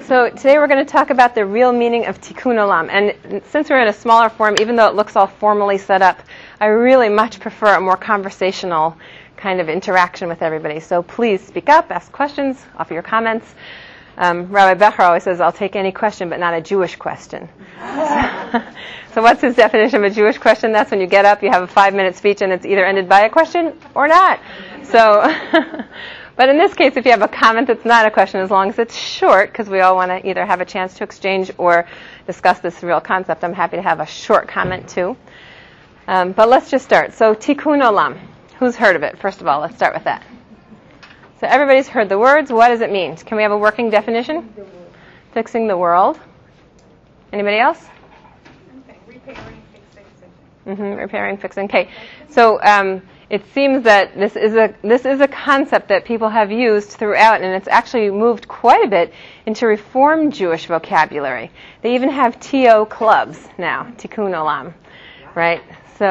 So today we're going to talk about the real meaning of Tikkun Olam. And since we're in a smaller form, even though it looks all formally set up, I really much prefer a more conversational kind of interaction with everybody. So please speak up, ask questions, offer your comments. Rabbi Becher always says, I'll take any question, but not a Jewish question. So what's his definition of a Jewish question? That's when you get up, you have a 5-minute speech, and it's either ended by a question or not. So, but in this case, if you have a comment that's not a question, as long as it's short, because we all want to either have a chance to exchange or discuss this real concept, I'm happy to have a short comment too. But let's just start. So Tikkun Olam. Who's heard of it? First of all, let's start with that. So everybody's heard the words. What does it mean? Can we have a working definition? Fixing the world. Anybody else? Repairing, fixing. Repairing, fixing. Okay. So it seems that this is a concept that people have used throughout, and it's actually moved quite a bit into Reform Jewish vocabulary. They even have TO clubs now, Tikkun Olam, right?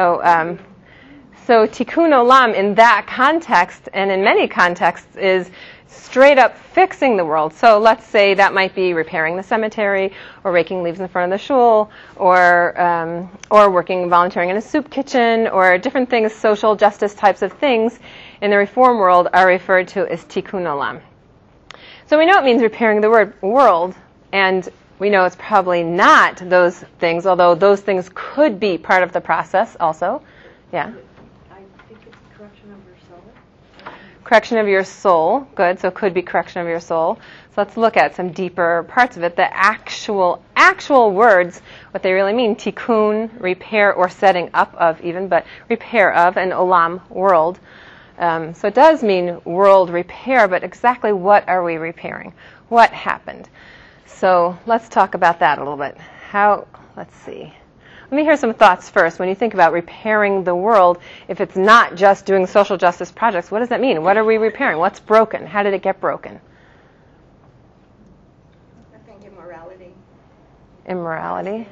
So Tikkun Olam in that context, and in many contexts, is straight up fixing the world. So let's say that might be repairing the cemetery, or raking leaves in front of the shul, or volunteering in a soup kitchen, or different things, social justice types of things in the Reform world are referred to as Tikkun Olam. So we know it means repairing the world, and we know it's probably not those things, although those things could be part of the process also. Yeah? Correction of your soul. Good. So it could be correction of your soul. So let's look at some deeper parts of it. The actual words, what they really mean. Tikkun, repair or setting up of even, but repair of, and olam, world. So it does mean world repair, but exactly what are we repairing? What happened? So let's talk about that a little bit. Let's see. Let me hear some thoughts first. When you think about repairing the world, if it's not just doing social justice projects, what does that mean? What are we repairing? What's broken? How did it get broken? I think immorality. Immorality?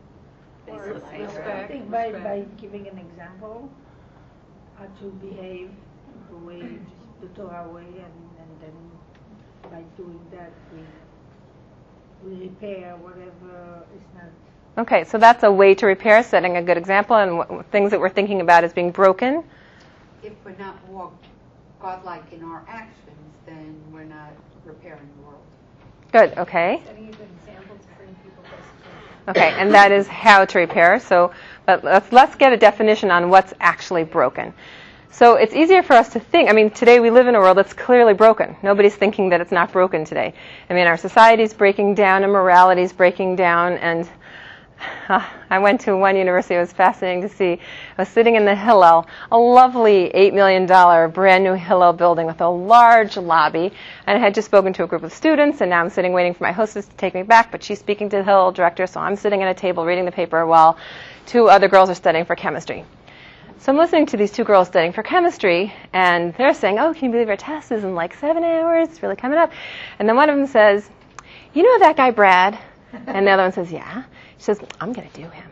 I think by giving an example, how to behave the way, the Torah way, and then by doing that, we repair whatever is not. Okay, so that's a way to repair, setting a good example, and things that we're thinking about as being broken. If we're not more godlike in our actions, then we're not repairing the world. Good, okay. Setting a good example to bring people closer. Okay, and that is how to repair. So, but let's get a definition on what's actually broken. So it's easier for us to think. I mean, today we live in a world that's clearly broken. Nobody's thinking that it's not broken today. I mean, our society's breaking down, and morality's breaking down, and I went to one university. It was fascinating to see. I was sitting in the Hillel, a lovely $8 million brand new Hillel building with a large lobby. And I had just spoken to a group of students, and now I'm sitting waiting for my hostess to take me back, but she's speaking to the Hillel director, so I'm sitting at a table reading the paper while 2 other girls are studying for chemistry. So I'm listening to these 2 girls studying for chemistry, and they're saying, oh, can you believe our test is in like 7 hours? It's really coming up. And then one of them says, you know that guy Brad? And the other one says, yeah. She says, I'm going to do him.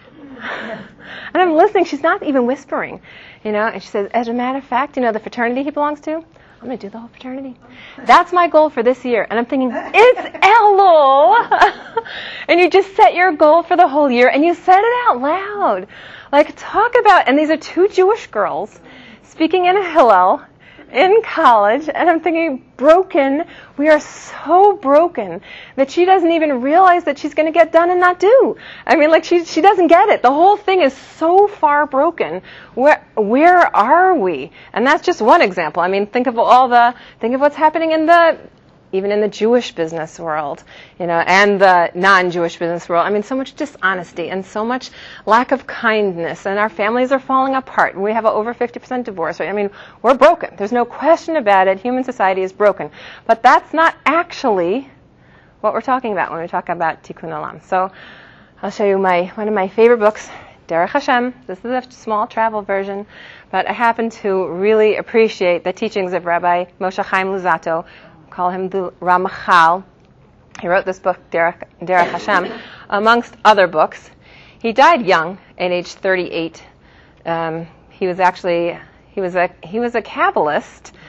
And I'm listening. She's not even whispering, And she says, as a matter of fact, the fraternity he belongs to? I'm going to do the whole fraternity. That's my goal for this year. And I'm thinking, it's Elul! And you just set your goal for the whole year, and you said it out loud. Like, talk about, and these are 2 Jewish girls speaking in a Hillel in college, and I'm thinking, broken. We are so broken that she doesn't even realize that she's going to get done and not do. I mean, like, she doesn't get it. The whole thing is so far broken. Where are we? And that's just one example. I mean, think of what's happening even in the Jewish business world, and the non-Jewish business world. I mean, so much dishonesty and so much lack of kindness, and our families are falling apart, and we have over 50% divorce rate. I mean, we're broken. There's no question about it. Human society is broken. But that's not actually what we're talking about when we talk about Tikkun Olam. So I'll show you one of my favorite books, Derech Hashem. This is a small travel version, but I happen to really appreciate the teachings of Rabbi Moshe Chaim Luzzatto. Call him the Ramchal. He wrote this book, Derech Hashem, amongst other books. He died young, at age 38. He was a Kabbalist,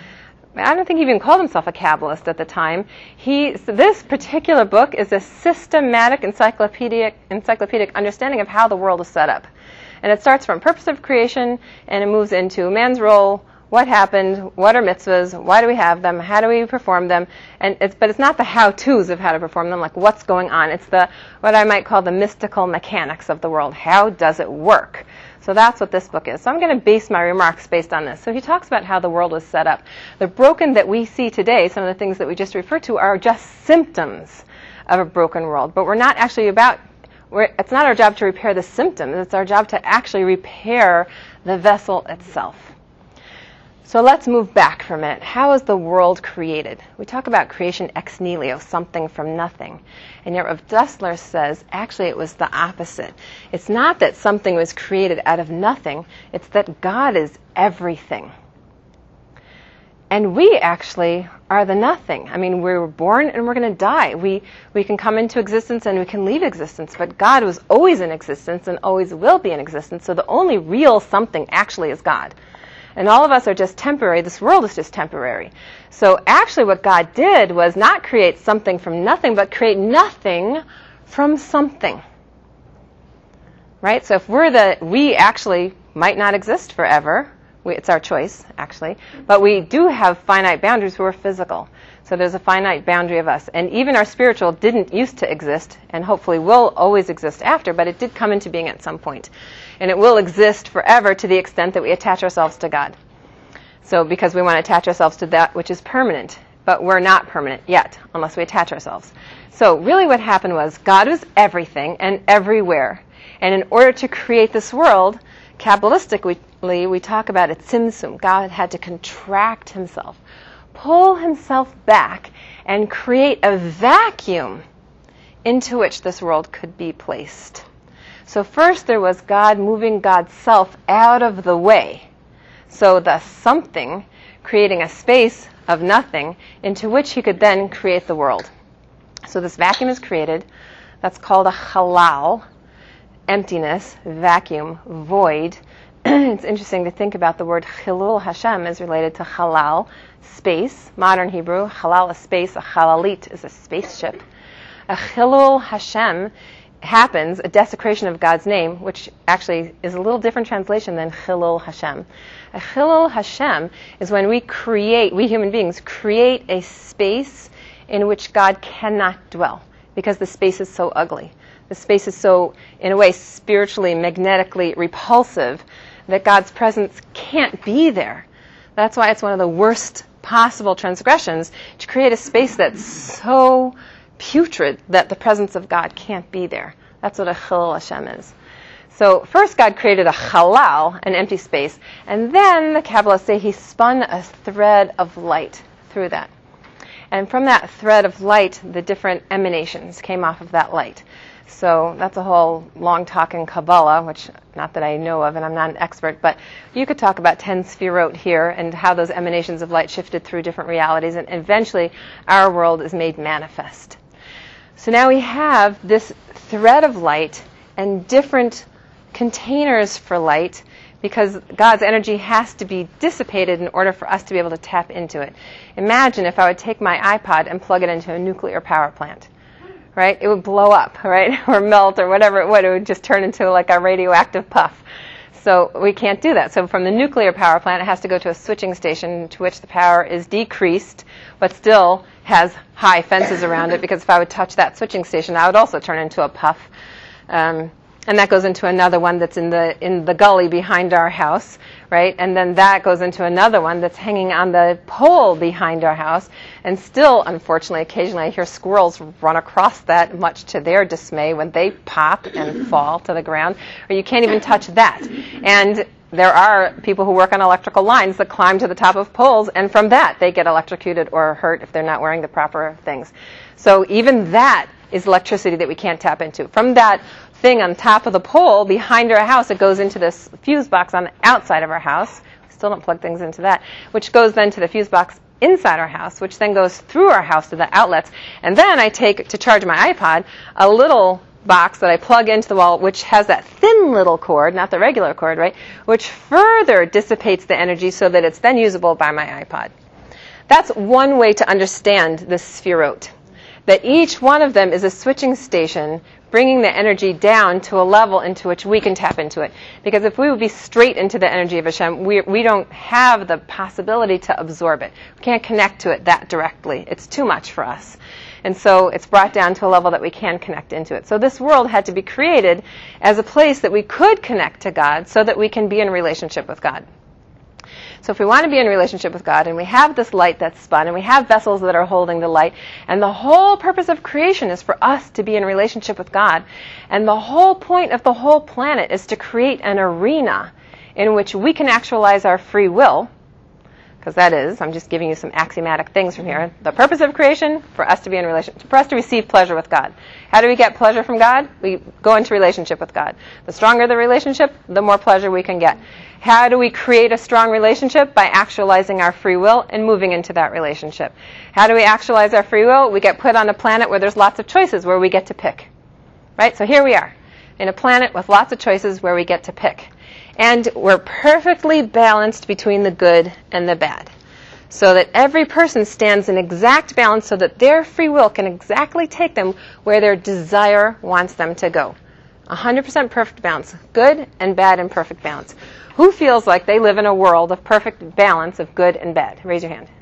I don't think he even called himself a Kabbalist at the time. This particular book is a systematic encyclopedic understanding of how the world is set up. And it starts from purpose of creation, and it moves into man's role, what happened, what are mitzvahs, why do we have them, how do we perform them, but it's not the how-tos of how to perform them, like what's going on. It's what I might call the mystical mechanics of the world. How does it work? So that's what this book is. So I'm going to base my remarks based on this. So he talks about how the world was set up. The broken that we see today, some of the things that we just referred to, are just symptoms of a broken world. But we're not actually it's not our job to repair the symptoms. It's our job to actually repair the vessel itself. So let's move back for a minute. How is the world created? We talk about creation ex nihilo, something from nothing. And yet Rav Dessler says, actually it was the opposite. It's not that something was created out of nothing. It's that God is everything. And we actually are the nothing. I mean, we were born and we're going to die. We can come into existence and we can leave existence. But God was always in existence and always will be in existence. So the only real something actually is God. And all of us are just temporary. This world is just temporary. So actually what God did was not create something from nothing, but create nothing from something. Right? So if we actually might not exist forever. It's our choice, actually. But we do have finite boundaries. We're physical. So there's a finite boundary of us. And even our spiritual didn't used to exist, and hopefully will always exist after, but it did come into being at some point. And it will exist forever to the extent that we attach ourselves to God. So because we want to attach ourselves to that which is permanent. But we're not permanent yet, unless we attach ourselves. So really what happened was God was everything and everywhere. And in order to create this world, Kabbalistically, we talk about it tzimtzum. God had to contract himself, pull himself back, and create a vacuum into which this world could be placed. So first there was God moving God's self out of the way. So the something creating a space of nothing into which he could then create the world. So this vacuum is created. That's called a halal. Emptiness, vacuum, void. It's interesting to think about the word Chilul Hashem is related to halal, space, modern Hebrew. Halal is space, a halalit is a spaceship. A Chilul Hashem happens, a desecration of God's name, which actually is a little different translation than Chilul Hashem. A Chilul Hashem is when we human beings, create a space in which God cannot dwell because the space is so ugly. The space is so, in a way, spiritually, magnetically repulsive that God's presence can't be there. That's why it's one of the worst possible transgressions to create a space that's so putrid that the presence of God can't be there. That's what a Chilul Hashem is. So first God created a halal, an empty space, and then the Kabbalists say he spun a thread of light through that. And from that thread of light, the different emanations came off of that light. So that's a whole long talk in Kabbalah, which not that I know of, and I'm not an expert, but you could talk about 10 Sfirot here and how those emanations of light shifted through different realities, and eventually our world is made manifest. So now we have this thread of light and different containers for light because God's energy has to be dissipated in order for us to be able to tap into it. Imagine if I would take my iPod and plug it into a nuclear power plant. Right? It would blow up, right? Or melt or whatever it would. It would just turn into like a radioactive puff. So we can't do that. So from the nuclear power plant, it has to go to a switching station to which the power is decreased, but still has high fences around it because if I would touch that switching station, I would also turn into a puff. And that goes into another one that's in the gully behind our house, right? And then that goes into another one that's hanging on the pole behind our house. And still, unfortunately, occasionally I hear squirrels run across that, much to their dismay, when they pop and fall to the ground. Or you can't even touch that. And there are people who work on electrical lines that climb to the top of poles, and from that they get electrocuted or hurt if they're not wearing the proper things. So even that is electricity that we can't tap into. From that thing on top of the pole behind our house, it goes into this fuse box on the outside of our house. We still don't plug things into that, which goes then to the fuse box inside our house, which then goes through our house to the outlets. And then I take, to charge my iPod, a little box that I plug into the wall, which has that thin little cord, not the regular cord, right, which further dissipates the energy so that it's then usable by my iPod. that's one way to understand the Sefirot, that each one of them is a switching station bringing the energy down to a level into which we can tap into it. Because if we would be straight into the energy of Hashem, we don't have the possibility to absorb it. We can't connect to it that directly. It's too much for us. And so it's brought down to a level that we can connect into it. So this world had to be created as a place that we could connect to God so that we can be in relationship with God. So if we want to be in relationship with God, and we have this light that's spun, and we have vessels that are holding the light, and the whole purpose of creation is for us to be in relationship with God, and the whole point of the whole planet is to create an arena in which we can actualize our free will, because that is, I'm just giving you some axiomatic things from here. The purpose of creation, for us to be in relationship, for us to receive pleasure with God. How do we get pleasure from God? We go into relationship with God. The stronger the relationship, the more pleasure we can get. How do we create a strong relationship? By actualizing our free will and moving into that relationship. How do we actualize our free will? We get put on a planet where there's lots of choices, where we get to pick. Right? So here we are, in a planet with lots of choices where we get to pick. And we're perfectly balanced between the good and the bad. So that every person stands in exact balance so that their free will can exactly take them where their desire wants them to go. 100% perfect balance. Good and bad in perfect balance. Who feels like they live in a world of perfect balance of good and bad? Raise your hand.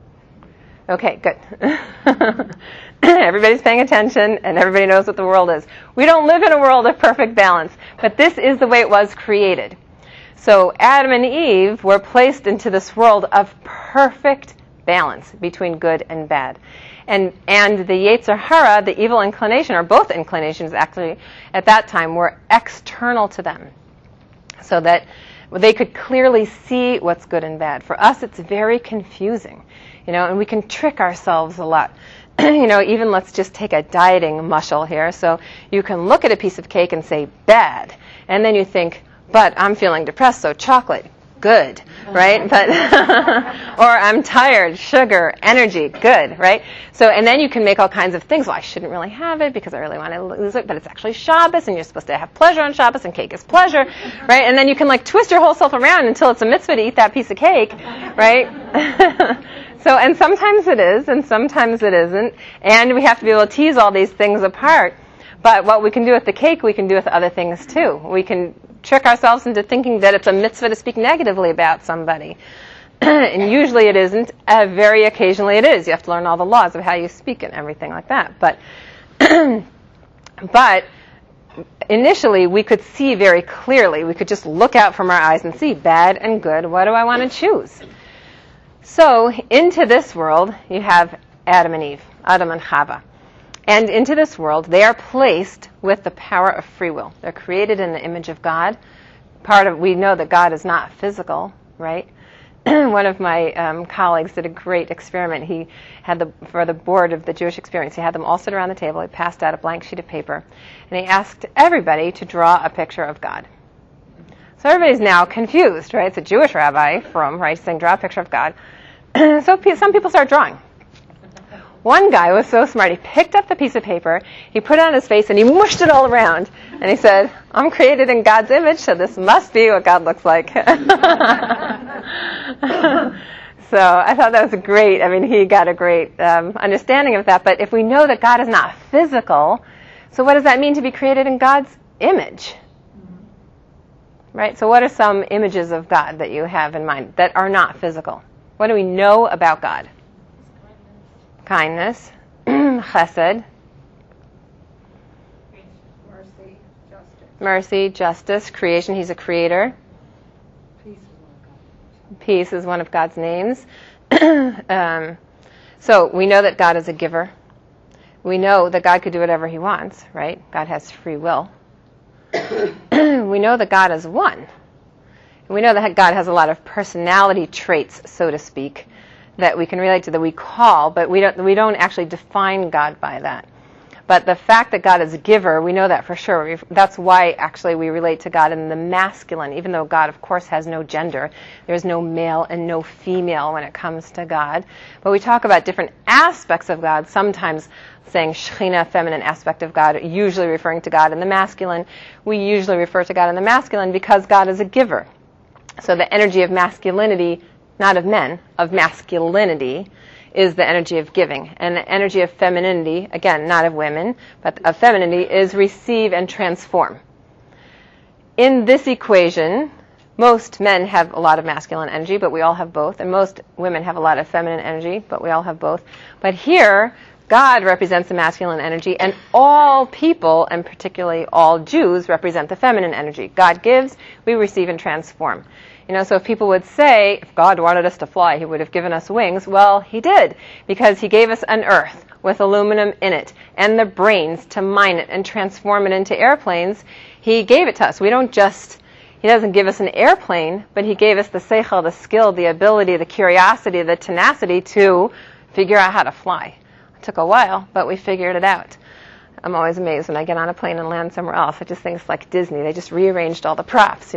Okay, good. Everybody's paying attention and everybody knows what the world is. We don't live in a world of perfect balance, but this is the way it was created. So Adam and Eve were placed into this world of perfect balance between good and bad. And the Yetzer Hara, the evil inclination, or both inclinations actually, at that time were external to them. So that they could clearly see what's good and bad. For us, it's very confusing, and we can trick ourselves a lot. Even let's just take a dieting mushel here. So you can look at a piece of cake and say, bad. And then you think, but I'm feeling depressed, so chocolate, good, right? But or I'm tired, sugar, energy, good, right? So, and then you can make all kinds of things. Well, I shouldn't really have it because I really want to lose it, but it's actually Shabbos, and you're supposed to have pleasure on Shabbos, and cake is pleasure, right? And then you can twist your whole self around until it's a mitzvah to eat that piece of cake, right? So, and sometimes it is, and sometimes it isn't, and we have to be able to tease all these things apart. But what we can do with the cake, we can do with other things too. We can trick ourselves into thinking that it's a mitzvah to speak negatively about somebody. And usually it isn't. Very occasionally it is. You have to learn all the laws of how you speak and everything like that. But but initially we could see very clearly. We could just look out from our eyes and see bad and good. What do I want to choose? So into this world you have Adam and Eve, Adam and Chava. And into this world, they are placed with the power of free will. They're created in the image of God. We know that God is not physical, right? One of my colleagues did a great experiment. He had for the board of the Jewish Experience, he had them all sit around the table. He passed out a blank sheet of paper, and he asked everybody to draw a picture of God. So everybody's now confused, right? It's a Jewish rabbi saying, draw a picture of God. So some people start drawing. One guy was so smart, he picked up the piece of paper, he put it on his face, and he mushed it all around. And he said, I'm created in God's image, so this must be what God looks like. So I thought that was great. He got a great understanding of that. But if we know that God is not physical, so what does that mean to be created in God's image? Right? So what are some images of God that you have in mind that are not physical? What do we know about God? Kindness, chesed, mercy, justice, creation. He's a creator. Peace is one of God's names. So we know that God is a giver. We know that God could do whatever he wants, right? God has free will. We know that God is one. We know that God has a lot of personality traits, so to speak, that we can relate to, that we call, but we don't actually define God by that. But the fact that God is a giver, we know that for sure. That's why actually we relate to God in the masculine, even though God, of course, has no gender. There's no male and no female when it comes to God. But we talk about different aspects of God, sometimes saying Shekhinah, feminine aspect of God, usually referring to God in the masculine. We usually refer to God in the masculine because God is a giver. So the energy of masculinity not of men, of masculinity, is the energy of giving. And the energy of femininity, again, not of women, but of femininity, is receive and transform. In this equation, most men have a lot of masculine energy, but we all have both. And most women have a lot of feminine energy, but we all have both. But here, God represents the masculine energy, and all people, and particularly all Jews, represent the feminine energy. God gives, we receive and transform. So if people would say, if God wanted us to fly, he would have given us wings. Well, he did, because he gave us an earth with aluminum in it, and the brains to mine it and transform it into airplanes. He gave it to us. He doesn't give us an airplane, but he gave us the seichel, the skill, the ability, the curiosity, the tenacity to figure out how to fly. It took a while, but we figured it out. I'm always amazed when I get on a plane and land somewhere else. I just think it's like Disney. They just rearranged all the props,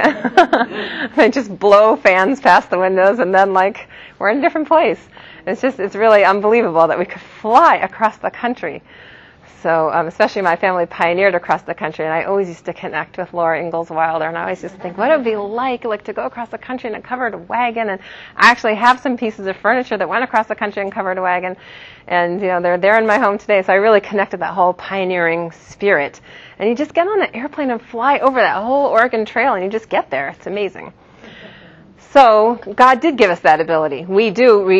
they just blow fans past the windows, and then we're in a different place. It's really unbelievable that we could fly across the country. So, especially my family pioneered across the country, and I always used to connect with Laura Ingalls Wilder, and I always just think, what it would be like to go across the country in a covered wagon. And I actually have some pieces of furniture that went across the country in a covered wagon, and they're there in my home today. So I really connected that whole pioneering spirit. And you just get on the airplane and fly over that whole Oregon Trail, and you just get there. It's amazing. So God did give us that ability. We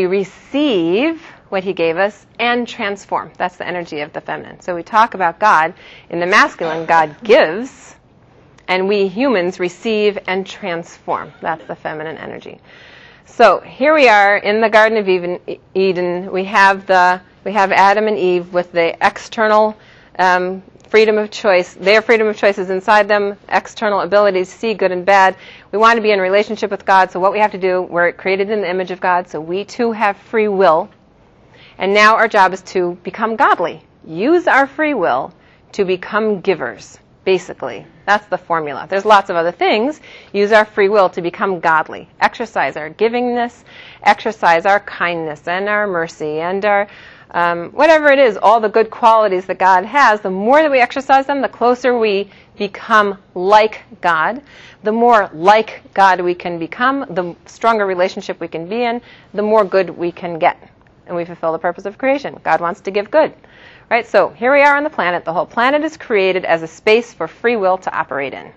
receive what he gave us and transform. That's the energy of the feminine. So we talk about God in the masculine. God gives, and we humans receive and transform. That's the feminine energy. So here we are in the Garden of Eden. We have Adam and Eve with the external freedom of choice. Their freedom of choice is inside them, external abilities to see good and bad. We want to be in relationship with God, so what we have to do, we're created in the image of God, so we too have free will. And now our job is to become godly. Use our free will to become givers, basically. That's the formula. There's lots of other things. Use our free will to become godly. Exercise our givingness, exercise our kindness and our mercy and our whatever it is, all the good qualities that God has. The more that we exercise them, the closer we become like God. The more like God we can become, the stronger relationship we can be in, the more good we can get. And we fulfill the purpose of creation. God wants to give good. Right? So here we are on the planet. The whole planet is created as a space for free will to operate in.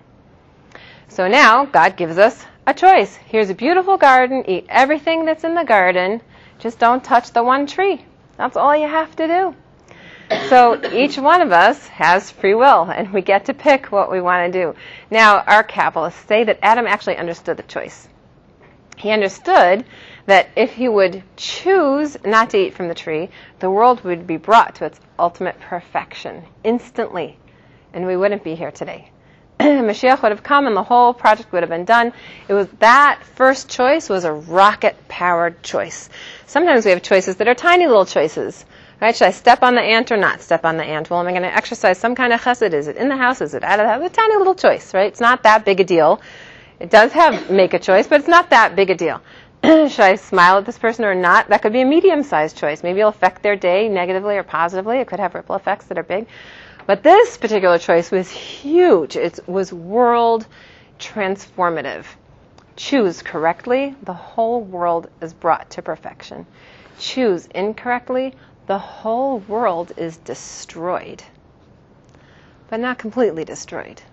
So now God gives us a choice. Here's a beautiful garden. Eat everything that's in the garden. Just don't touch the one tree. That's all you have to do. So each one of us has free will, and we get to pick what we want to do. Now, our Kabbalists say that Adam actually understood the choice. He understood that if he would choose not to eat from the tree, the world would be brought to its ultimate perfection instantly, and we wouldn't be here today. Mashiach would have come, and the whole project would have been done. That first choice was a rocket-powered choice. Sometimes we have choices that are tiny little choices. Right? Should I step on the ant or not step on the ant? Well, am I going to exercise some kind of chesed? Is it in the house? Is it out of the house? A tiny little choice, right? It's not that big a deal. It does make a choice, but it's not that big a deal. Should I smile at this person or not? That could be a medium-sized choice. Maybe it'll affect their day negatively or positively. It could have ripple effects that are big. But this particular choice was huge. It was world transformative. Choose correctly, the whole world is brought to perfection. Choose incorrectly, the whole world is destroyed. But not completely destroyed.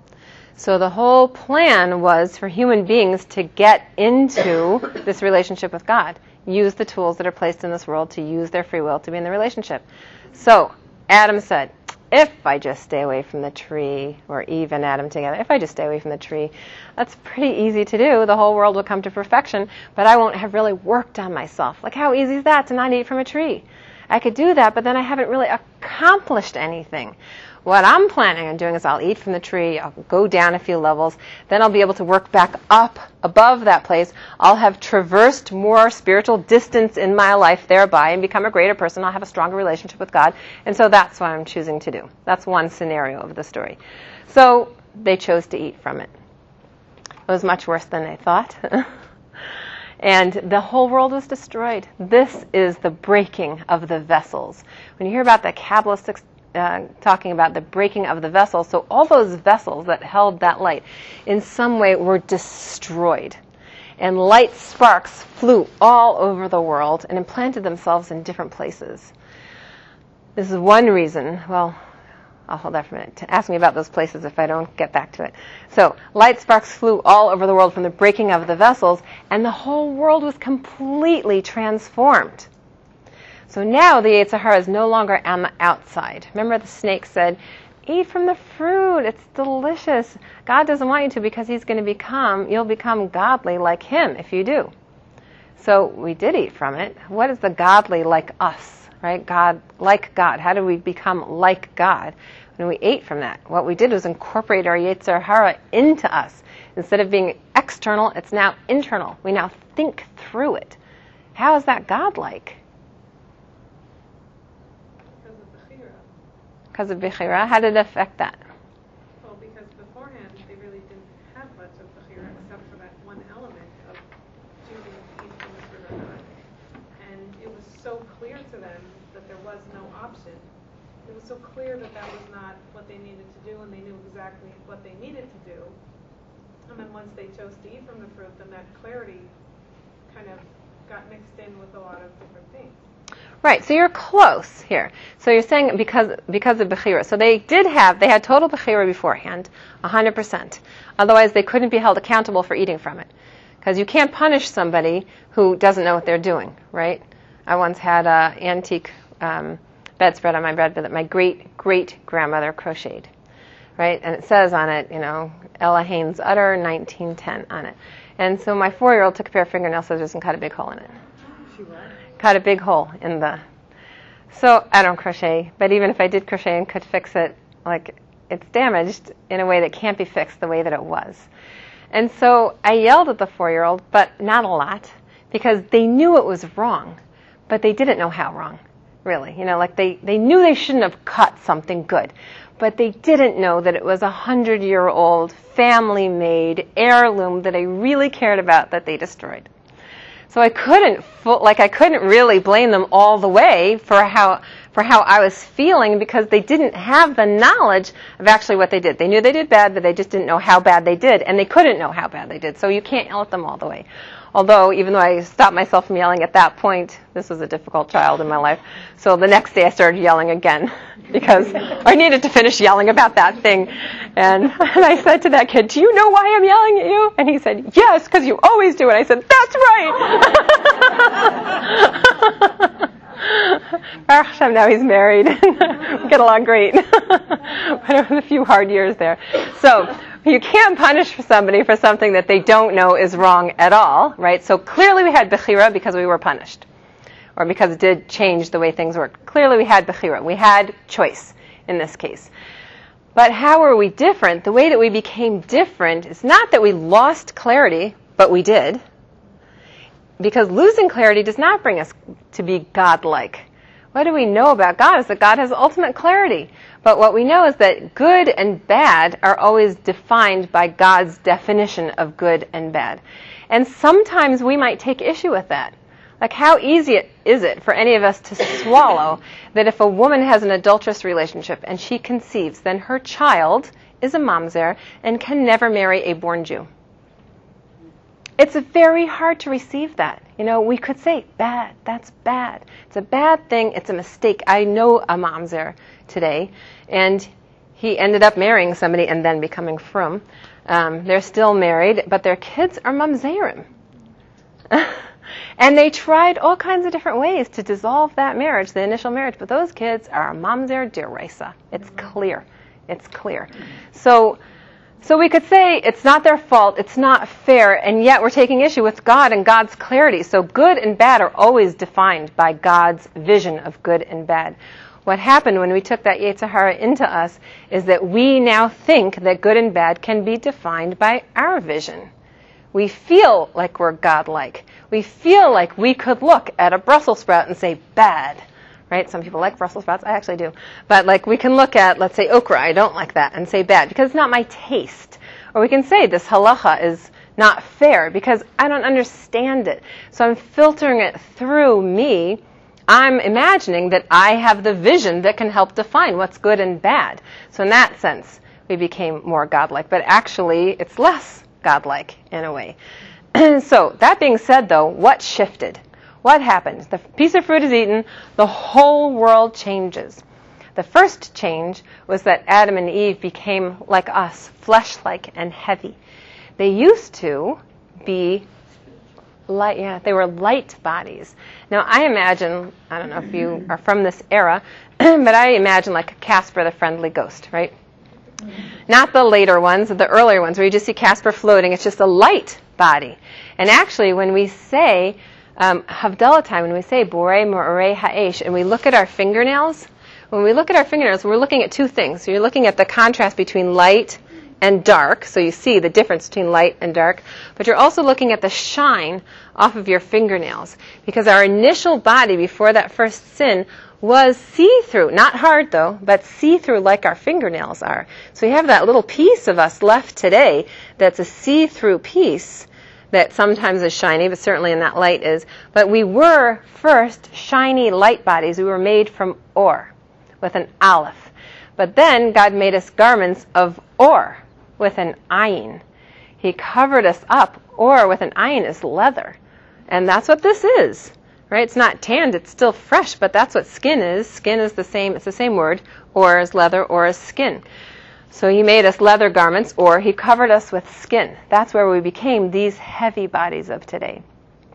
So the whole plan was for human beings to get into this relationship with God. Use the tools that are placed in this world to use their free will to be in the relationship. So Adam said, if I just stay away from the tree, or Eve and Adam together, if I just stay away from the tree, that's pretty easy to do. The whole world will come to perfection, but I won't have really worked on myself. Like, how easy is that to not eat from a tree? I could do that, but then I haven't really accomplished anything. What I'm planning on doing is I'll eat from the tree, I'll go down a few levels, then I'll be able to work back up above that place. I'll have traversed more spiritual distance in my life thereby and become a greater person. I'll have a stronger relationship with God. And so that's what I'm choosing to do. That's one scenario of the story. So they chose to eat from it. It was much worse than they thought. And the whole world was destroyed. This is the breaking of the vessels. When you hear about the Kabbalistics talking about the breaking of the vessels, so all those vessels that held that light in some way were destroyed. and light sparks flew all over the world and implanted themselves in different places. This is one reason, well, I'll hold that for a minute. Ask me about those places if I don't get back to it. So, light sparks flew all over the world from the breaking of the vessels, and the whole world was completely transformed. So now the Yetzer Hara is no longer on the outside. Remember the snake said, eat from the fruit, it's delicious. God doesn't want you to because you'll become godly like him if you do. So we did eat from it. What is the godly like us? Right? God, like God. How do we become like God? When we ate from that, what we did was incorporate our Yetzer Hara into us. Instead of being external, it's now internal. We now think through it. How is that God-like? Because of Bechira. Because of Bechira? How did it affect that? Well, because beforehand they really didn't have much of Bechira except for that one element of choosing to eat from the fruit or not. And it was so clear to them that there was no option. It was so clear that that was not what they needed to do, and they knew exactly what they needed to do. And then once they chose to eat from the fruit, then that clarity kind of got mixed in with a lot of different things. Right, so you're close here. So you're saying because of Bechira. So they had total Bechira beforehand, 100%. Otherwise they couldn't be held accountable for eating from it. Because you can't punish somebody who doesn't know what they're doing, right? I once had an antique bedspread on my bed that my great-great-grandmother crocheted, right? And it says on it, Ella Haynes Utter, 1910 on it. And so my 4-year-old took a pair of fingernail scissors and cut a big hole in it. She what? Cut a big hole in the... So I don't crochet, but even if I did crochet and could fix it, it's damaged in a way that can't be fixed the way that it was. And so I yelled at the 4-year-old, but not a lot, because they knew it was wrong, but they didn't know how wrong, really. They knew they shouldn't have cut something good, but they didn't know that it was a 100-year-old, family-made heirloom that I really cared about that they destroyed. So I couldn't really blame them all the way for how I was feeling, because they didn't have the knowledge of actually what they did. They knew they did bad, but they just didn't know how bad they did, and they couldn't know how bad they did. So you can't yell at them all the way. Although, even though I stopped myself from yelling at that point, this was a difficult child in my life. So the next day I started yelling again because I needed to finish yelling about that thing. And I said to that kid, do you know why I'm yelling at you? And he said, yes, because you always do. And I said, that's right. Baruch Hashem, now he's married. We get along great. But it was a few hard years there. So you can't punish somebody for something that they don't know is wrong at all, right? So clearly we had Bechira because we were punished, or because it did change the way things worked. Clearly we had Bechira. We had choice in this case. But how were we different? The way that we became different is not that we lost clarity, but we did. Because losing clarity does not bring us to be God-like. What do we know about God is that God has ultimate clarity. But what we know is that good and bad are always defined by God's definition of good and bad. And sometimes we might take issue with that. Like, how easy is it for any of us to swallow that if a woman has an adulterous relationship and she conceives, then her child is a mamzer and can never marry a born Jew? It's very hard to receive that. We could say, bad, that's bad. It's a bad thing, it's a mistake. I know a mamzer today, and he ended up marrying somebody and then becoming frum. They're still married, but their kids are mamzerim. And they tried all kinds of different ways to dissolve that marriage, the initial marriage, but those kids are mamzer d'oraisa. It's clear. It's clear. So we could say it's not their fault, it's not fair, and yet we're taking issue with God and God's clarity. So good and bad are always defined by God's vision of good and bad. What happened when we took that Yetzer Hara into us is that we now think that good and bad can be defined by our vision. We feel like we're God-like. We feel like we could look at a Brussels sprout and say, bad. Right? Some people like Brussels sprouts. I actually do. But we can look at, let's say, okra. I don't like that, and say bad because it's not my taste. Or we can say this halacha is not fair because I don't understand it. So I'm filtering it through me. I'm imagining that I have the vision that can help define what's good and bad. So in that sense, we became more godlike. But actually, it's less godlike in a way. So that being said, though, what shifted? What happened? The piece of fruit is eaten, the whole world changes. The first change was that Adam and Eve became like us, flesh-like and heavy. They used to be light, they were light bodies. Now I imagine, I don't know if you are from this era, but I imagine like Casper the Friendly Ghost, right? Not the later ones, the earlier ones where you just see Casper floating. It's just a light body. And actually when we say Havdalah time, when we say Borei Morei Ha'esh, and we look at our fingernails, when we look at our fingernails, we're looking at two things. So you're looking at the contrast between light and dark, so you see the difference between light and dark, but you're also looking at the shine off of your fingernails, because our initial body before that first sin was see-through, not hard though, but see-through like our fingernails are. So we have that little piece of us left today that's a see-through piece that sometimes is shiny, but certainly in that light is. But we were first shiny light bodies. We were made from or, with an aleph. But then God made us garments of or, with an ayin. He covered us up, or with an ayin is leather. And that's what this is, right? It's not tanned, it's still fresh, but that's what skin is. Skin is the same, it's the same word, or is leather, or is skin. So he made us leather garments, or he covered us with skin. That's where we became these heavy bodies of today.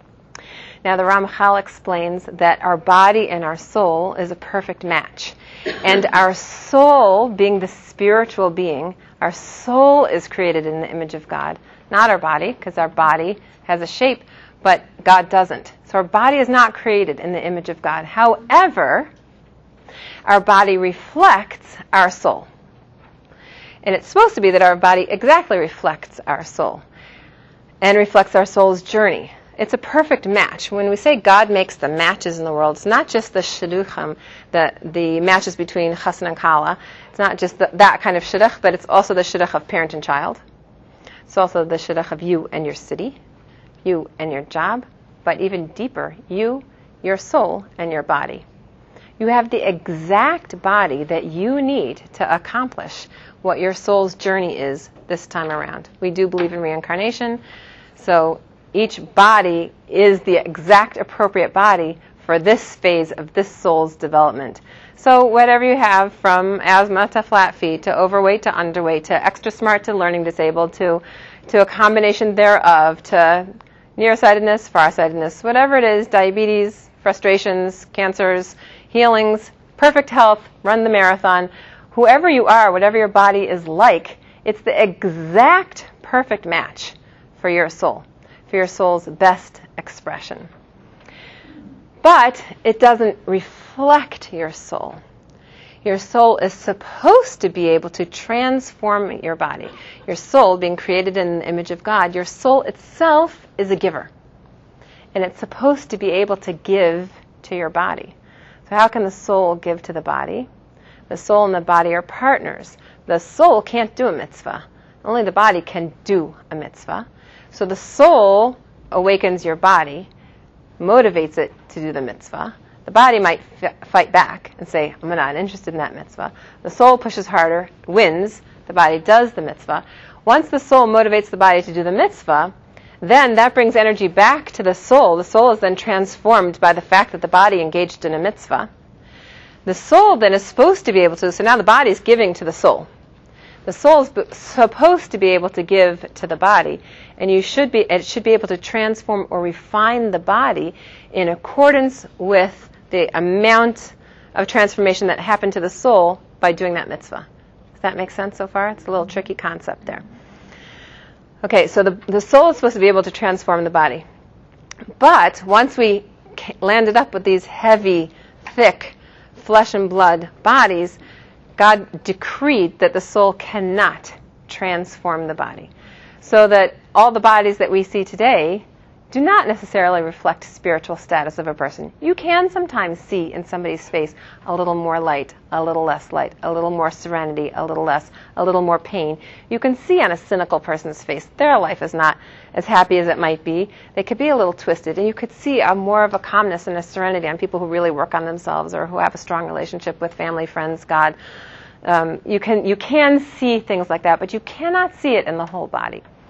Now the Ramchal explains that our body and our soul is a perfect match. And our soul, being the spiritual being, our soul is created in the image of God, not our body, because our body has a shape, but God doesn't. So our body is not created in the image of God. However, our body reflects our soul. And it's supposed to be that our body exactly reflects our soul and reflects our soul's journey. It's a perfect match. When we say God makes the matches in the world, it's not just the shidduchim, the matches between chassan and kala. It's not just that kind of shidduch, but it's also the shidduch of parent and child. It's also the shidduch of you and your city, you and your job, but even deeper, you, your soul, and your body. You have the exact body that you need to accomplish what your soul's journey is this time around. We do believe in reincarnation, so each body is the exact appropriate body for this phase of this soul's development. So whatever you have, from asthma to flat feet, to overweight to underweight, to extra smart to learning disabled, to a combination thereof, to nearsightedness, farsightedness, whatever it is, diabetes, frustrations, cancers, healings, perfect health, run the marathon, whoever you are, whatever your body is like, it's the exact perfect match for your soul, for your soul's best expression. But it doesn't reflect your soul. Your soul is supposed to be able to transform your body. Your soul, being created in the image of God, your soul itself is a giver. And it's supposed to be able to give to your body. So how can the soul give to the body? The soul and the body are partners. The soul can't do a mitzvah. Only the body can do a mitzvah. So the soul awakens your body, motivates it to do the mitzvah. The body might fight back and say, I'm not interested in that mitzvah. The soul pushes harder, wins. The body does the mitzvah. Once the soul motivates the body to do the mitzvah, then that brings energy back to the soul. The soul is then transformed by the fact that the body engaged in a mitzvah. The soul then is supposed to be able to, so now the body is giving to the soul. The soul is supposed to be able to give to the body, and it should be able to transform or refine the body in accordance with the amount of transformation that happened to the soul by doing that mitzvah. Does that make sense so far? It's a little tricky concept there. Okay, so the soul is supposed to be able to transform the body. But once we landed up with these heavy, thick, flesh and blood bodies, God decreed that the soul cannot transform the body. So that all the bodies that we see today do not necessarily reflect spiritual status of a person. You can sometimes see in somebody's face a little more light, a little less light, a little more serenity, a little less, a little more pain. You can see on a cynical person's face their life is not as happy as it might be. They could be a little twisted, and you could see more of a calmness and a serenity on people who really work on themselves or who have a strong relationship with family, friends, God. You can see things like that, but you cannot see it in the whole body.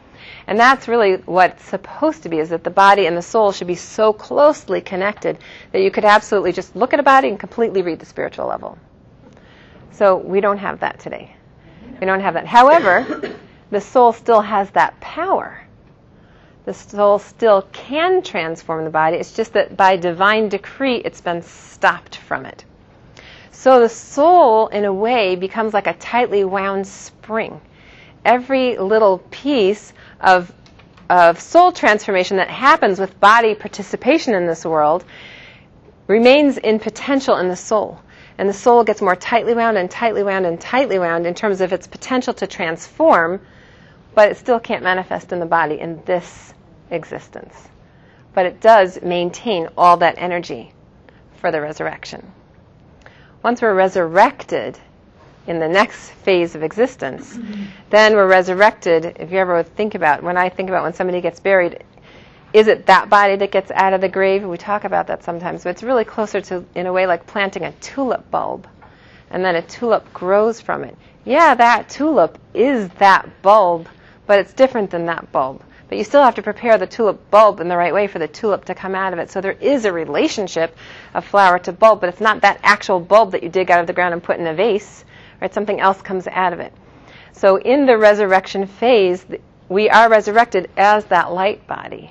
And that's really what it's supposed to be, is that the body and the soul should be so closely connected that you could absolutely just look at a body and completely read the spiritual level. So we don't have that today. We don't have that. However, the soul still has that power. The soul still can transform the body. It's just that by divine decree, it's been stopped from it. So the soul, in a way, becomes like a tightly wound spring. Every little piece of soul transformation that happens with body participation in this world remains in potential in the soul. And the soul gets more tightly wound and tightly wound and tightly wound in terms of its potential to transform, but it still can't manifest in the body in this existence. But it does maintain all that energy for the resurrection. Once we're resurrected in the next phase of existence, then we're resurrected. If you ever think about, when I think about when somebody gets buried, is it that body that gets out of the grave? We talk about that sometimes, but it's really closer to, in a way, like planting a tulip bulb, and then a tulip grows from it. Yeah, that tulip is that bulb, but it's different than that bulb. But you still have to prepare the tulip bulb in the right way for the tulip to come out of it. So there is a relationship of flower to bulb, but it's not that actual bulb that you dig out of the ground and put in a vase. Right? Something else comes out of it. So in the resurrection phase, we are resurrected as that light body.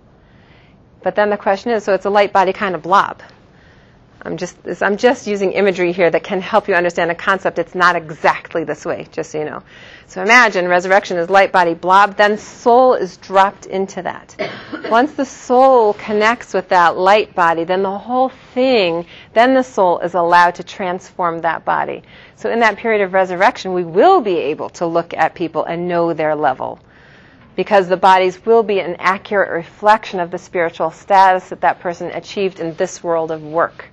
But then the question is, so it's a light body kind of blob. I'm just using imagery here that can help you understand a concept. It's not exactly this way, just so you know. So imagine resurrection is light body blob, then soul is dropped into that. Once the soul connects with that light body, then the whole thing, then the soul is allowed to transform that body. So in that period of resurrection, we will be able to look at people and know their level, because the bodies will be an accurate reflection of the spiritual status that that person achieved in this world of work.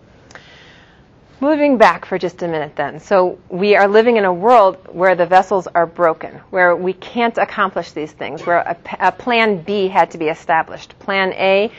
Moving back for just a minute then. So we are living in a world where the vessels are broken, where we can't accomplish these things, where a plan B had to be established. Plan A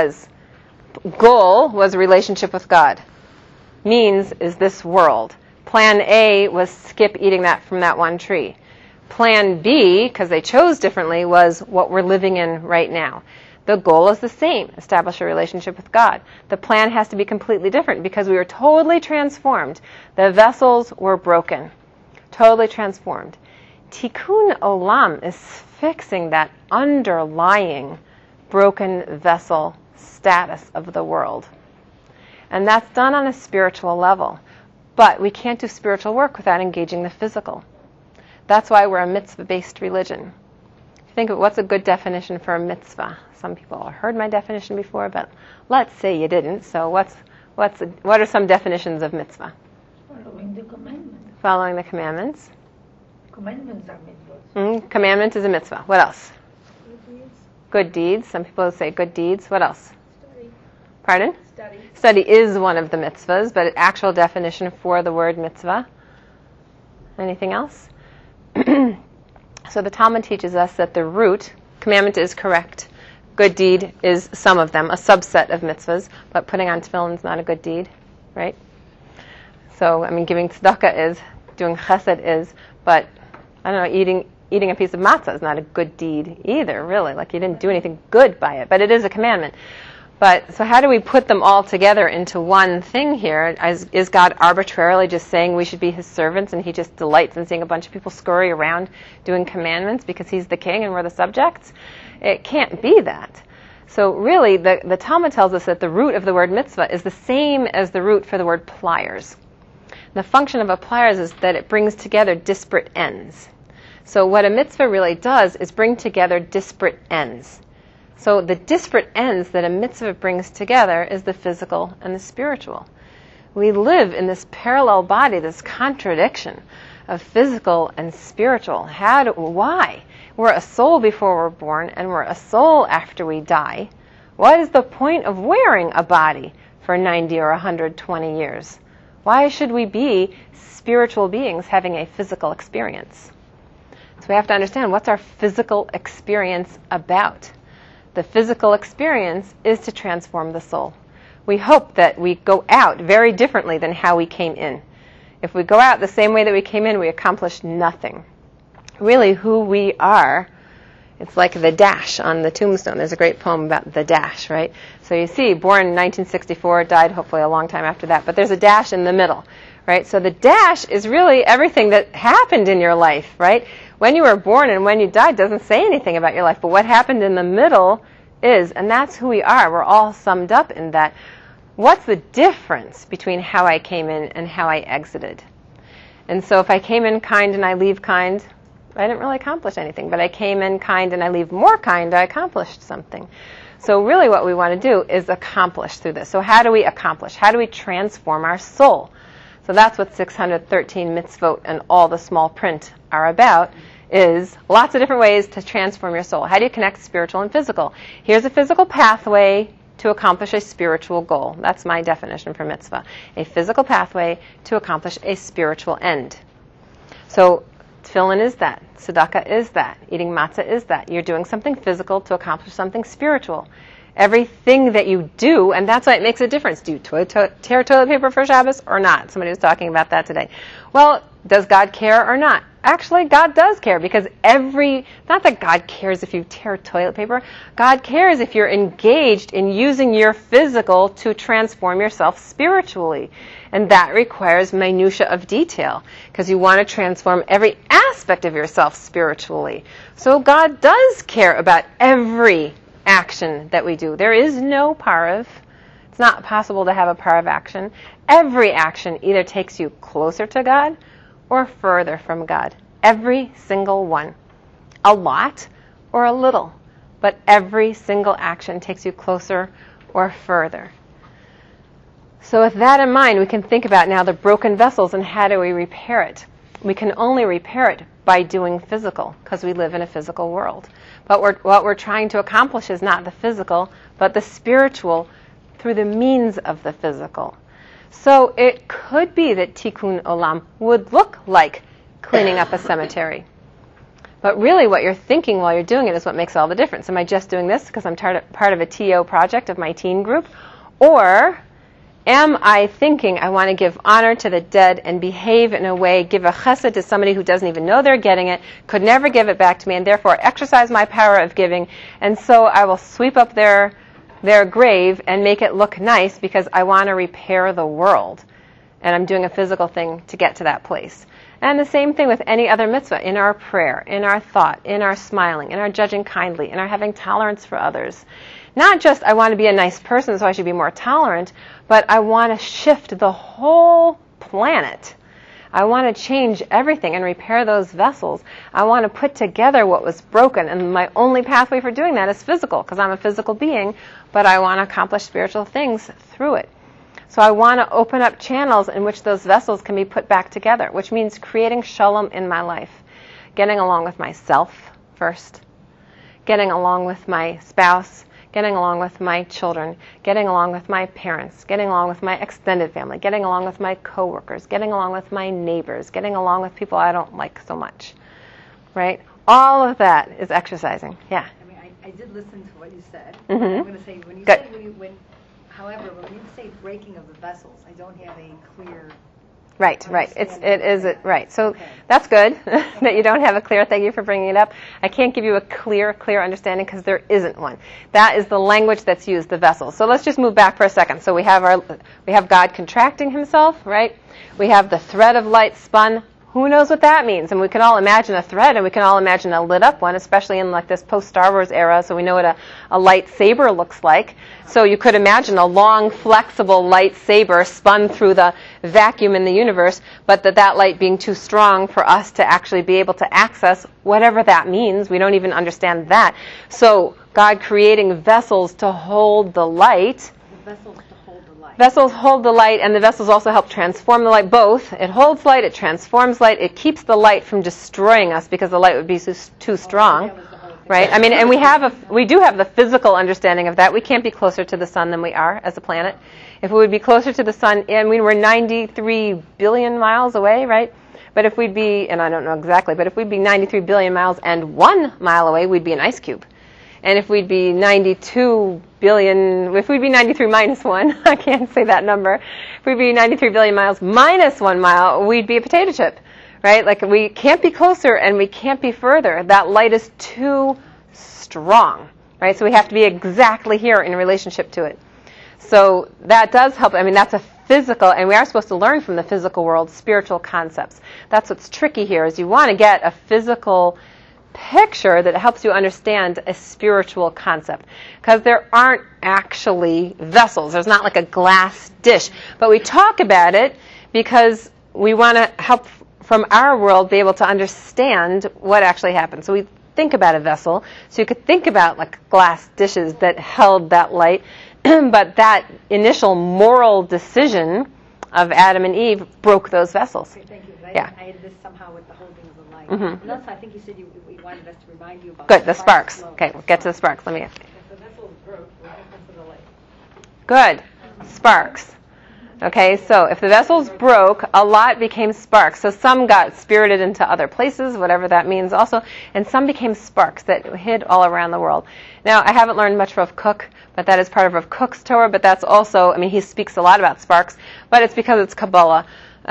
goal was a relationship with God. Means is this world. Plan A was skip eating that from that one tree. Plan B, because they chose differently, was what we're living in right now. The goal is the same, establish a relationship with God. The plan has to be completely different because we were totally transformed. The vessels were broken, totally transformed. Tikkun Olam is fixing that underlying broken vessel status of the world. And that's done on a spiritual level. But we can't do spiritual work without engaging the physical. That's why we're a mitzvah-based religion. Think of what's a good definition for a mitzvah. Some people have heard my definition before, but let's say you didn't. So what are some definitions of mitzvah? Following the commandments. Following the commandments. Commandments are mitzvahs. Commandment is a mitzvah. What else? Good deeds. Good deeds. Some people say good deeds. What else? Study. Pardon? Study. Study is one of the mitzvahs, but actual definition for the word mitzvah. Anything else? So the Talmud teaches us that the root, commandment is correct. Good deed is some of them, a subset of mitzvahs, but putting on tefillin is not a good deed, right? So, giving tzedakah is, doing chesed is, but, eating a piece of matzah is not a good deed either, really. Like, you didn't do anything good by it, but it is a commandment. But, so how do we put them all together into one thing here? Is God arbitrarily just saying we should be His servants and He just delights in seeing a bunch of people scurry around doing commandments because He's the king and we're the subjects? It can't be that. So really, the Talmud tells us that the root of the word mitzvah is the same as the root for the word pliers. The function of a pliers is that it brings together disparate ends. So what a mitzvah really does is bring together disparate ends. So the disparate ends that a mitzvah brings together is the physical and the spiritual. We live in this parallel body, this contradiction of physical and spiritual. Why? We're a soul before we're born, and we're a soul after we die. What is the point of wearing a body for 90 or 120 years? Why should we be spiritual beings having a physical experience? So we have to understand, what's our physical experience about? The physical experience is to transform the soul. We hope that we go out very differently than how we came in. If we go out the same way that we came in, we accomplish nothing. Really, who we are It's like the dash on the tombstone. There's a great poem about the dash, right? So you see, born in 1964, died hopefully a long time after that, but there's a dash in the middle, right? So the dash is really everything that happened in your life, right? When you were born and when you died doesn't say anything about your life, but what happened in the middle is, and that's who we are. We're all summed up in that. What's the difference between how I came in and how I exited? And so if I came in kind and I leave kind, I didn't really accomplish anything. But I came in kind and I leave more kind, I accomplished something. So really what we want to do is accomplish through this. So how do we accomplish? How do we transform our soul? So that's what 613 mitzvot and all the small print are about, is lots of different ways to transform your soul. How do you connect spiritual and physical? Here's a physical pathway to accomplish a spiritual goal. That's my definition for mitzvah. A physical pathway to accomplish a spiritual end. So tefillin is that. Tzedakah is that. Eating matzah is that. You're doing something physical to accomplish something spiritual. Everything that you do, and that's why it makes a difference. Do you tear toilet paper for Shabbos or not? Somebody was talking about that today. Well, does God care or not? Actually, God does care, because not that God cares if you tear toilet paper. God cares if you're engaged in using your physical to transform yourself spiritually. And that requires minutia of detail, because you want to transform every aspect of yourself spiritually. So God does care about every action that we do. There is no parav. It's not possible to have a parav action. Every action either takes you closer to God or further from God. Every single one. A lot or a little. But every single action takes you closer or further. So with that in mind, we can think about now the broken vessels and how do we repair it. We can only repair it by doing physical, because we live in a physical world. But what we're trying to accomplish is not the physical, but the spiritual through the means of the physical. So it could be that tikkun olam would look like cleaning up a cemetery. But really what you're thinking while you're doing it is what makes all the difference. Am I just doing this because I'm part of a TO project of my teen group? Or am I thinking I want to give honor to the dead and behave in a way, give a chesed to somebody who doesn't even know they're getting it, could never give it back to me, and therefore exercise my power of giving, and so I will sweep up their grave and make it look nice because I want to repair the world. And I'm doing a physical thing to get to that place. And the same thing with any other mitzvah, in our prayer, in our thought, in our smiling, in our judging kindly, in our having tolerance for others. Not just I want to be a nice person so I should be more tolerant, but I want to shift the whole planet. I want to change everything and repair those vessels. I want to put together what was broken, and my only pathway for doing that is physical, because I'm a physical being, but I want to accomplish spiritual things through it. So I want to open up channels in which those vessels can be put back together, which means creating shalom in my life. Getting along with myself first. Getting along with my spouse. Getting along with my children. Getting along with my parents. Getting along with my extended family. Getting along with my coworkers. Getting along with my neighbors. Getting along with people I don't like so much. Right? All of that is exercising. Yeah. I mean, I did listen to what you said. Mm-hmm. I'm going to say, when you Good. say, however, when you say breaking of the vessels, I don't have a clear... Right. Right. So that's good that you don't have a clear, thank you for bringing it up. I can't give you a clear understanding because there isn't one. That is the language that's used, the vessels. So let's just move back for a second. So we have God contracting himself, right? We have the thread of light spun. Who knows what that means? And we can all imagine a thread, and we can all imagine a lit up one, especially in like this post-Star Wars era, so we know what a lightsaber looks like. So you could imagine a long, flexible lightsaber spun through the vacuum in the universe, but that light being too strong for us to actually be able to access whatever that means. We don't even understand that. So God creating vessels to hold the light. The vessels to hold the light. Vessels hold the light, and the vessels also help transform the light. Both. It holds light, it transforms light, it keeps the light from destroying us because the light would be too strong. Right? I mean, and we do have the physical understanding of that. We can't be closer to the sun than we are as a planet. If we would be closer to the sun, I mean, we're 93 billion miles away, right? But if we'd be, and I don't know exactly, but if we'd be 93 billion miles and 1 mile away, we'd be an ice cube. And if we'd be 92 billion, if we'd be 93 minus 1, I can't say that number. If we'd be 93 billion miles minus 1 mile, we'd be a potato chip. Right? Like we can't be closer and we can't be further. That light is too strong, right? So we have to be exactly here in relationship to it. So that does help. I mean, that's a physical, and we are supposed to learn from the physical world spiritual concepts. That's what's tricky here, is you want to get a physical picture that helps you understand a spiritual concept. Because there aren't actually vessels. There's not like a glass dish. But we talk about it because we want to help from our world be able to understand what actually happened. So we think about a vessel. So you could think about like glass dishes that held that light. But that initial moral decision of Adam and Eve broke those vessels. Okay, thank you. I had this somehow with the holding of the light. Mm-hmm. And also, I think you said you wanted us to remind you about Good, the sparks. flow. Okay, we'll get to the sparks. Let me ask you. If the vessel broke, what happens to the light? Good. Sparks. Okay, so if the vessels broke, a lot became sparks. So some got spirited into other places, whatever that means also, and some became sparks that hid all around the world. Now, I haven't learned much Rav Kook, but that is part of Rav Kook's Torah, but that's also, I mean, he speaks a lot about sparks, but it's because it's Kabbalah.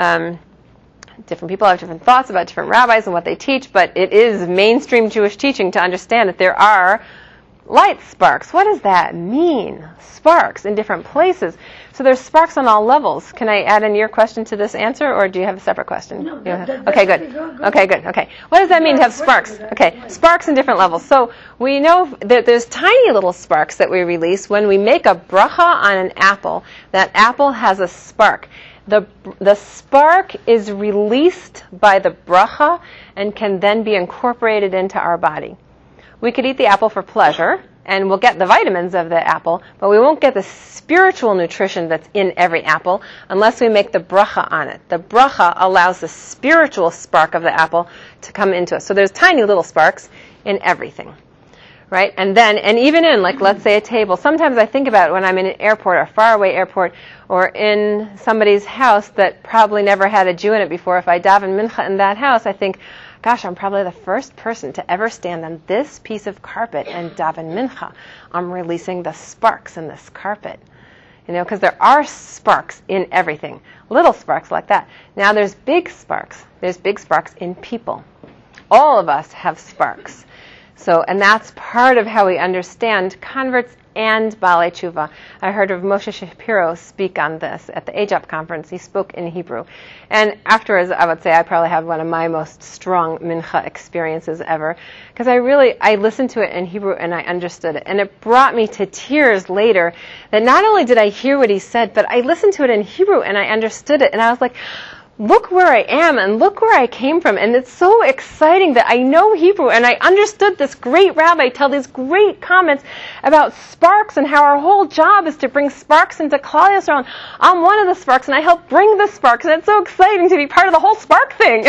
Different people have different thoughts about different rabbis and what they teach, but it is mainstream Jewish teaching to understand that there are light sparks. What does that mean? Sparks in different places. So there's sparks on all levels. Can I add in your question to this answer, or do you have a separate question? No, okay, good. Okay, good. Okay. What does that mean to have sparks? Okay, sparks in different levels. So we know that there's tiny little sparks that we release when we make a bracha on an apple. That apple has a spark. The spark is released by the bracha and can then be incorporated into our body. We could eat the apple for pleasure, and we'll get the vitamins of the apple, but we won't get the spiritual nutrition that's in every apple unless we make the bracha on it. The bracha allows the spiritual spark of the apple to come into us. So there's tiny little sparks in everything, right? And even in, like, let's say a table. Sometimes I think about it when I'm in an airport, or a faraway airport, or in somebody's house that probably never had a Jew in it before. If I daven mincha in that house, I think, gosh, I'm probably the first person to ever stand on this piece of carpet and daven mincha. I'm releasing the sparks in this carpet. You know, because there are sparks in everything. Little sparks like that. Now there's big sparks. There's big sparks in people. All of us have sparks. So, and that's part of how we understand converts and Baalei Tshuva. I heard of Moshe Shapiro speak on this at the AJOP conference. He spoke in Hebrew. And afterwards, I would say I probably had one of my most strong mincha experiences ever. Because I listened to it in Hebrew and I understood it. And it brought me to tears later that not only did I hear what he said, but I listened to it in Hebrew and I understood it. And I was like, look where I am and look where I came from. And it's so exciting that I know Hebrew and I understood this great rabbi tell these great comments about sparks and how our whole job is to bring sparks into Klal Yisrael. I'm one of the sparks and I help bring the sparks, and it's so exciting to be part of the whole spark thing.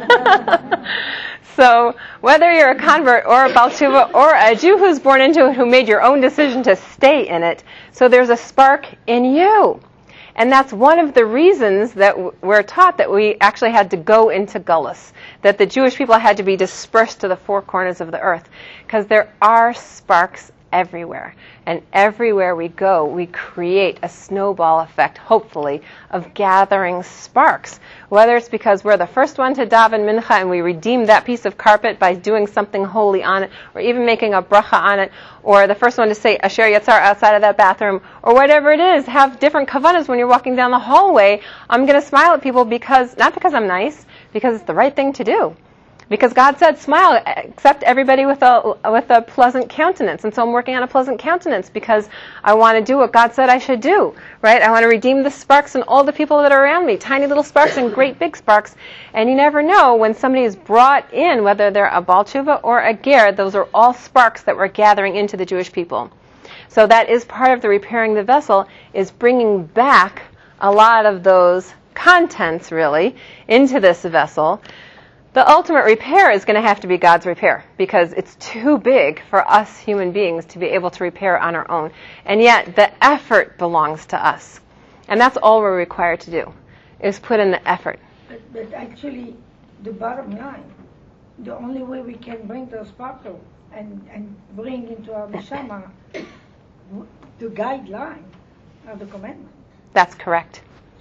So whether you're a convert or a Baal Tshuva or a Jew who's born into it, who made your own decision to stay in it, so there's a spark in you. And that's one of the reasons that we're taught that we actually had to go into Gullus, that the Jewish people had to be dispersed to the four corners of the earth, because there are sparks everywhere. And everywhere we go, we create a snowball effect, hopefully, of gathering sparks. Whether it's because we're the first one to daven mincha and we redeem that piece of carpet by doing something holy on it, or even making a bracha on it, or the first one to say Asher Yatzar outside of that bathroom, or whatever it is, have different kavanas when you're walking down the hallway. I'm going to smile at people not because I'm nice, because it's the right thing to do. Because God said, smile, accept everybody with a pleasant countenance. And so I'm working on a pleasant countenance because I want to do what God said I should do, right? I want to redeem the sparks in all the people that are around me, tiny little sparks and great big sparks. And you never know when somebody is brought in, whether they're a Baal Tshuva or a Ger, those are all sparks that we're gathering into the Jewish people. So that is part of the repairing the vessel, is bringing back a lot of those contents, really, into this vessel. The ultimate repair is going to have to be God's repair, because it's too big for us human beings to be able to repair on our own. And yet the effort belongs to us. And that's all we're required to do, is put in the effort. But actually, the bottom line, the only way we can bring the sparkle and bring into our neshama the guideline of the commandment. That's correct.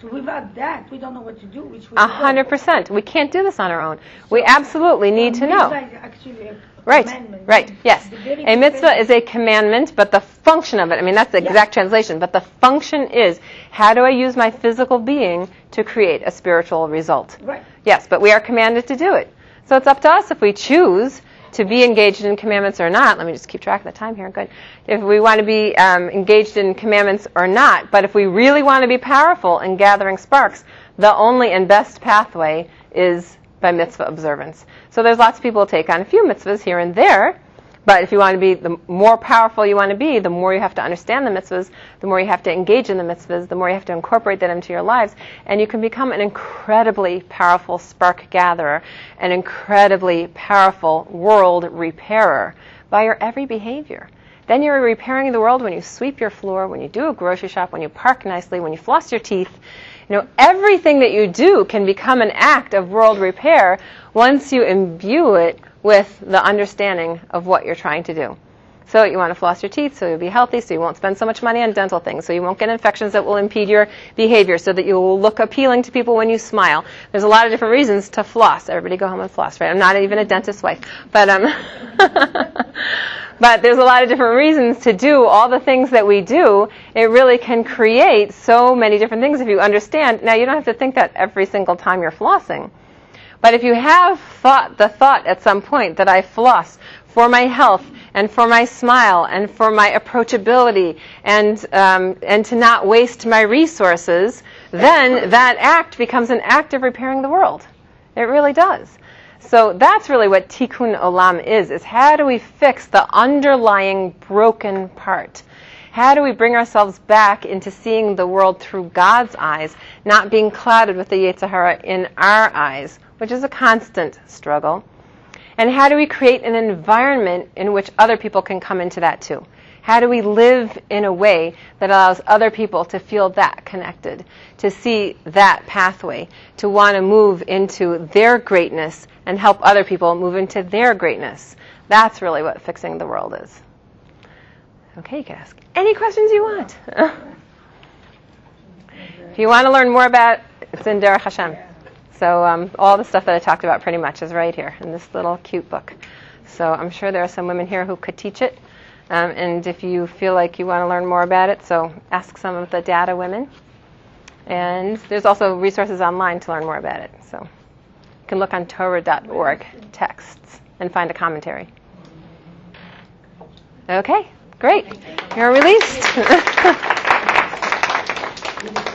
So without that, we don't know what to do. Which 100%. We can't do this on our own. We absolutely need to know. Actually a Right, commandment. right, yes. The very A mitzvah beginning. is a commandment, but the function of it, I mean, that's the exact translation, but the function is, how do I use my physical being to create a spiritual result? Right. Yes, but we are commanded to do it. So it's up to us if we choose to be engaged in commandments or not. Let me just keep track of the time here. Good. If we want to be engaged in commandments or not, but if we really want to be powerful in gathering sparks, the only and best pathway is by mitzvah observance. So there's lots of people who take on a few mitzvahs here and there, but if you want to be, the more powerful you want to be, the more you have to understand the mitzvahs, the more you have to engage in the mitzvahs, the more you have to incorporate that into your lives, and you can become an incredibly powerful spark gatherer, an incredibly powerful world repairer by your every behavior. Then you're repairing the world when you sweep your floor, when you do a grocery shop, when you park nicely, when you floss your teeth. You know, everything that you do can become an act of world repair once you imbue it with the understanding of what you're trying to do. So you want to floss your teeth so you'll be healthy, so you won't spend so much money on dental things, so you won't get infections that will impede your behavior, so that you will look appealing to people when you smile. There's a lot of different reasons to floss. Everybody go home and floss, right? I'm not even a dentist's wife. But but there's a lot of different reasons to do all the things that we do. It really can create so many different things if you understand. Now, you don't have to think that every single time you're flossing. But if you have the thought at some point that I floss for my health and for my smile and for my approachability and to not waste my resources, then that act becomes an act of repairing the world. It really does. So that's really what Tikkun Olam is how do we fix the underlying broken part? How do we bring ourselves back into seeing the world through God's eyes, not being clouded with the Yetzer Hara in our eyes, which is a constant struggle? And how do we create an environment in which other people can come into that too? How do we live in a way that allows other people to feel that connected, to see that pathway, to want to move into their greatness and help other people move into their greatness? That's really what fixing the world is. Okay, you can ask any questions you want. If you want to learn more about it, it's in Derech Hashem. So all the stuff that I talked about pretty much is right here in this little cute book. So I'm sure there are some women here who could teach it. And if you feel like you want to learn more about it, so ask some of the data women. And there's also resources online to learn more about it. So you can look on Torah.org texts and find a commentary. Okay, great. You're released.